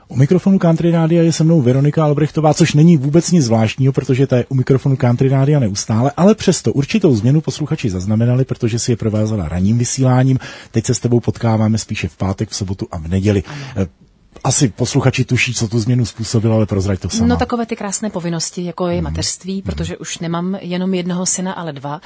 U mikrofonu Country Rádia je se mnou Veronika Albrechtová, což není vůbec nic zvláštního, protože ta je u mikrofonu Country Rádia neustále, ale přesto určitou změnu posluchači zaznamenali, protože si je provázela ranním vysíláním. Teď se s tebou potkáváme spíše v pátek, v sobotu a v neděli. Asi posluchači tuší, co tu změnu způsobila, ale prozrať to sama. No takové ty krásné povinnosti, jako je mateřství, protože už nemám jenom jednoho syna, ale dva.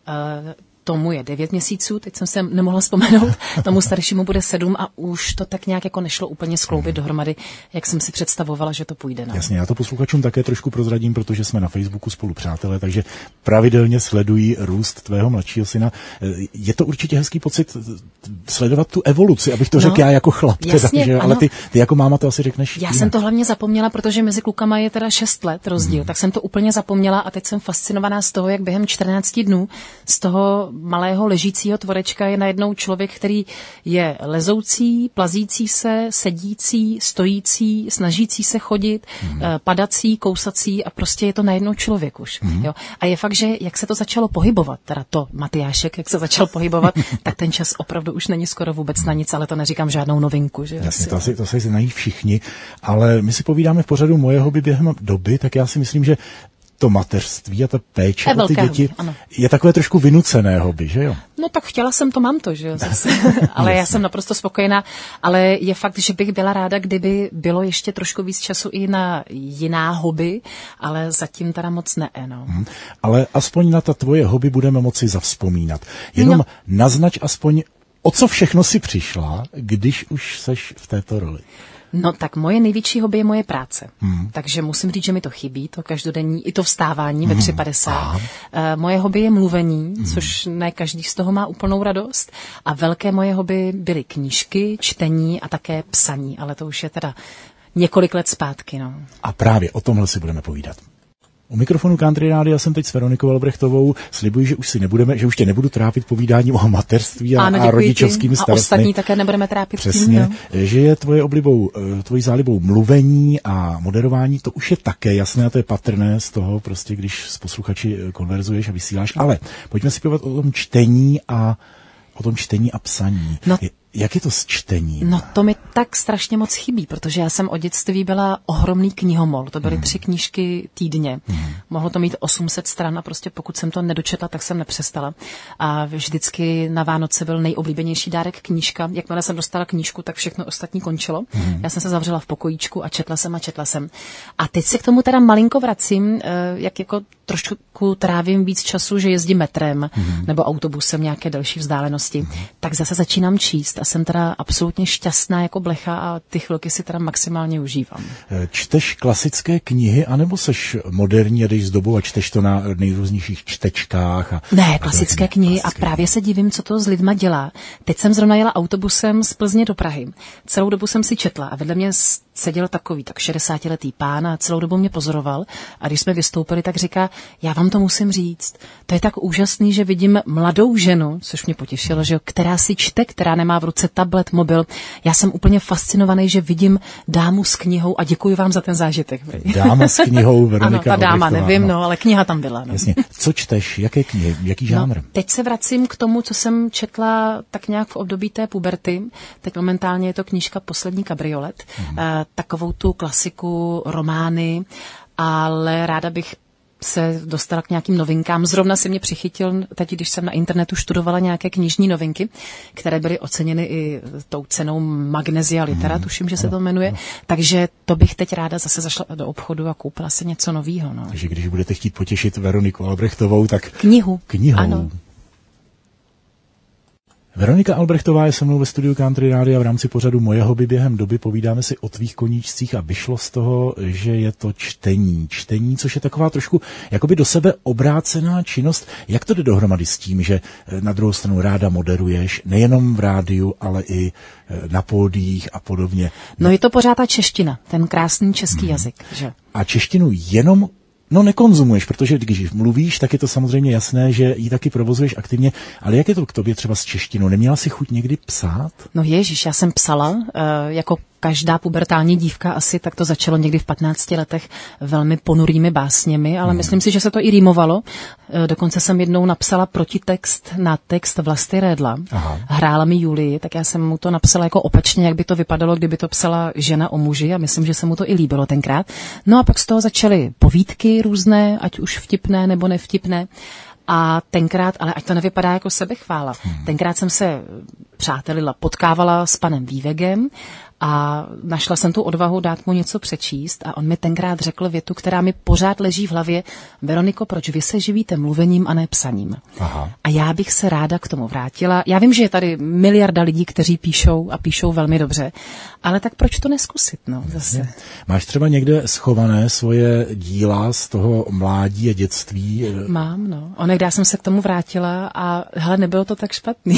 Tomu je 9 měsíců, teď jsem se nemohla vzpomenout, tomu staršímu bude 7 a už to tak nějak jako nešlo úplně skloubit dohromady, jak jsem si představovala, že to půjde. No. Jasně, já to posluchačům také trošku prozradím, protože jsme na Facebooku spolu přátelé, takže pravidelně sledují růst tvého mladšího syna. Je to určitě hezký pocit sledovat tu evoluci, abych to řekl já jako chlap, jasně, teda, že? Ale ty jako máma to asi řekneš. Já jsem to hlavně zapomněla, protože mezi klukama je teda 6 let rozdíl, tak jsem to úplně zapomněla a teď jsem fascinovaná z toho, jak během 14 dnů z toho malého ležícího tvorečka je najednou člověk, který je lezoucí, plazící se, sedící, stojící, snažící se chodit, padací, kousací a prostě je to najednou člověk už. Jo? A je fakt, že jak se to začalo pohybovat, teda to Matyášek, jak se začal pohybovat, tak ten čas opravdu už není skoro vůbec na nic, ale to neříkám žádnou novinku. Že? Jasně, to se znají všichni, ale my si povídáme v pořadu Moje hobby během doby, tak já si myslím, že to mateřství a ta péče o ty děti je takové trošku vynucené hobby, že jo? No tak chtěla jsem to, mám to, že jo, zase. Ale já jsem naprosto spokojená, ale je fakt, že bych byla ráda, kdyby bylo ještě trošku víc času i na jiná hobby, ale zatím teda moc ne, no. Ale aspoň na ta tvoje hobby budeme moci zavzpomínat. Jenom naznač aspoň, o co všechno si přišla, když už seš v této roli. No tak moje největší hobby je moje práce. Takže musím říct, že mi to chybí, to každodenní, i to vstávání ve 3:50. Moje hobby je mluvení, což ne každý z toho má úplnou radost. A velké moje hobby byly knížky, čtení a také psaní, ale to už je teda několik let zpátky. No. A právě o tomhle si budeme povídat. U mikrofonu Country Rádia jsem teď s Veronikou Albrechtovou. Slibuji, že už tě nebudu trápit povídáním o mateřství a rodičovskými starostmi. A ostatní také nebudeme trápit. Přesně, že je tvojí zálibou mluvení a moderování, to už je také jasné a to je patrné z toho, prostě když s posluchači konverzuješ a vysíláš. Ale pojďme si povídat o tom čtení a psaní. No. Jak je to s čtením? No to mi tak strašně moc chybí, protože já jsem od dětství byla ohromný knihomol. To byly 3 knížky týdně. Mohlo to mít 800 stran a prostě pokud jsem to nedočetla, tak jsem nepřestala. A vždycky na Vánoce byl nejoblíbenější dárek knížka. Jakmile jsem dostala knížku, tak všechno ostatní končilo. Já jsem se zavřela v pokojíčku a četla jsem. A teď se k tomu teda malinko vracím, jak jako trošku trávím víc času, že jezdím metrem nebo autobusem nějaké delší vzdálenosti. Tak zase začínám číst. A jsem teda absolutně šťastná jako blecha a ty chvilky si teda maximálně užívám. Čteš klasické knihy, anebo seš moderní a jdeš s dobou a čteš to na nejrůznějších čtečkách? Ne, klasické knihy a právě se divím, co to s lidma dělá. Teď jsem zrovna jela autobusem z Plzně do Prahy. Celou dobu jsem si četla a vedle mě seděl takový 60letý pán a celou dobu mě pozoroval a když jsme vystoupili, tak říká, já vám to musím říct. To je tak úžasný, že vidím mladou ženu, což mě potěšilo, že která si čte, která nemá v ruce tablet, mobil. Já jsem úplně fascinovaný, že vidím dámu s knihou a děkuji vám za ten zážitek. Dáma s knihou, Veronika Ano, ta dáma, Albrechtová, nevím, ale kniha tam byla. Jasně. Co čteš? Jaké knihy? Jaký žánr? Teď se vracím k tomu, co jsem četla tak nějak v období té puberty. Teď momentálně je to knížka Poslední kabriolet. Takovou tu klasiku, romány, ale ráda bych se dostala k nějakým novinkám. Zrovna si mě přichytil, teď když jsem na internetu študovala nějaké knižní novinky, které byly oceněny i tou cenou Magnesia Litera, tuším, že se to jmenuje. Takže to bych teď ráda zase zašla do obchodu a koupila si něco novýho. No. Takže když budete chtít potěšit Veroniku Albrechtovou, tak knihou. Ano. Veronika Albrechtová je se mnou ve studiu Country Rádia v rámci pořadu Moje hobby během doby. Povídáme si o tvých koníčcích a vyšlo z toho, že je to čtení. Čtení, což je taková trošku jakoby do sebe obrácená činnost. Jak to jde dohromady s tím, že na druhou stranu ráda moderuješ, nejenom v rádiu, ale i na pódiích a podobně? No je to pořád ta čeština, ten krásný český jazyk. Že? A češtinu jenom nekonzumuješ, protože když mluvíš, tak je to samozřejmě jasné, že ji taky provozuješ aktivně, ale jak je to k tobě třeba s češtinou? Neměla jsi chuť někdy psát? No ježiš, já jsem psala jako každá pubertální dívka asi, tak to začalo někdy v 15 letech velmi ponurými básněmi, ale myslím si, že se to i rýmovalo. Dokonce jsem jednou napsala protitext na text Vlasty Redla. Hrála mi Julii, tak já jsem mu to napsala jako opačně, jak by to vypadalo, kdyby to psala žena o muži, a myslím, že se mu to i líbilo tenkrát. No a pak z toho začaly povídky různé, ať už vtipné nebo nevtipné. A tenkrát, ale ať to nevypadá jako sebechvála, tenkrát jsem se přátelila, potkávala s panem Vývegem a našla jsem tu odvahu dát mu něco přečíst a on mi tenkrát řekl větu, která mi pořád leží v hlavě: Veroniko, proč vy se živíte mluvením a ne psaním? A já bych se ráda k tomu vrátila. Já vím, že je tady miliarda lidí, kteří píšou a píšou velmi dobře, ale tak proč to neskusit, no, zase? Máš třeba někde schované svoje díla z toho mládí a dětství? Mám, no. Onekdy jsem se k tomu vrátila a hele, nebylo to tak špatný.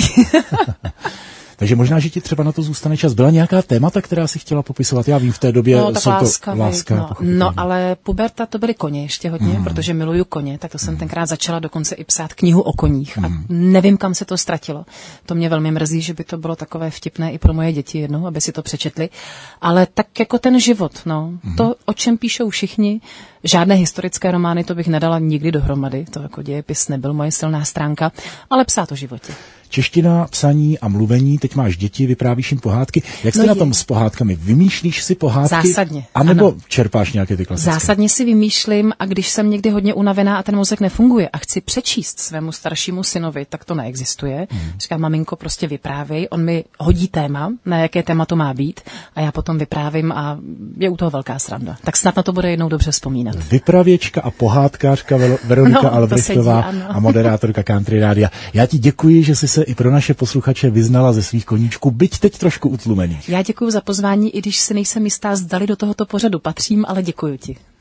Takže možná, že ti třeba na to zůstane čas. Byla nějaká témata, která si chtěla popisovat? Já vím, v té době jsou to láska. No, ale puberta to byly koně ještě hodně, protože miluju koně, tak to jsem tenkrát začala dokonce i psát knihu o koních. A nevím, kam se to ztratilo. To mě velmi mrzí, že by to bylo takové vtipné i pro moje děti jednou, aby si to přečetli. Ale tak jako ten život, no. To, o čem píšou všichni, žádné historické romány, to bych nedala nikdy dohromady. To jako dějepis nebyl moje silná stránka, ale psát o životě. Čeština, psaní a mluvení, teď máš děti, vyprávíš jim pohádky. Jak jsi na tom s pohádkami? Vymýšlíš si pohádky? Zásadně. A nebo čerpáš nějaké ty klasické? Zásadně si vymýšlím, a když jsem někdy hodně unavená a ten mozek nefunguje a chci přečíst svému staršímu synovi, tak to neexistuje. Říkám, maminko, prostě vyprávěj, on mi hodí téma, na jaké téma to má být, a já potom vyprávím a je u toho velká sranda. Tak snad na to bude jednou dobře vzpomínat. Vypravěčka a pohádkářka Veronika Albrechtová a moderátorka Country Rádia. Já ti děkuji, že jsi se i pro naše posluchače vyznala ze svých koníčků, byť teď trošku utlumených. Já děkuji za pozvání, i když si nejsem jistá, zdali do tohoto pořadu patřím, ale děkuji ti.